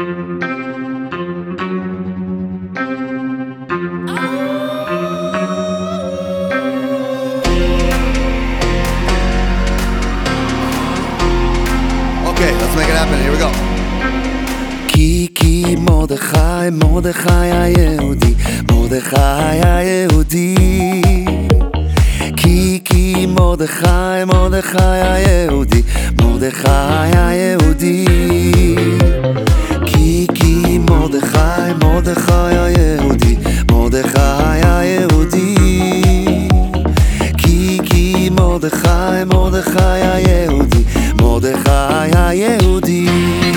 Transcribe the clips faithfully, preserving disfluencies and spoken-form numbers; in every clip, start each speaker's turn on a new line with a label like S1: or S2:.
S1: Okay, let's make it happen. Here we go.
S2: כי כי מרדכי, מרדכי היהודי, מרדכי היהודי. כי כי מרדכי, מרדכי היהודי, מרדכי היהודי. כי כי מרדכי, מרדכי היהודי, מרדכי היהודי. כי כי מרדכי, מרדכי היהודי, מרדכי היהודי.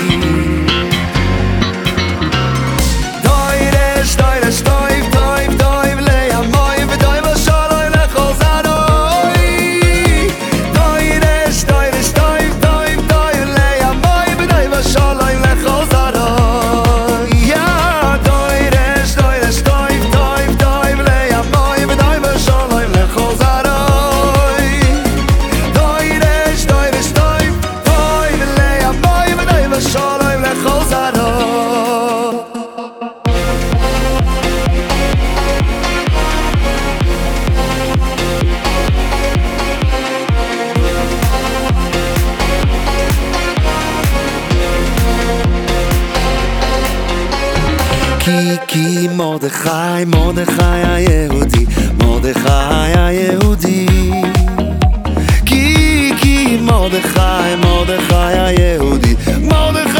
S2: כי כי מרדכי, מרדכי היהודי, מרדכי היהודי. כי כי מרדכי, מרדכי היהודי, מרדכי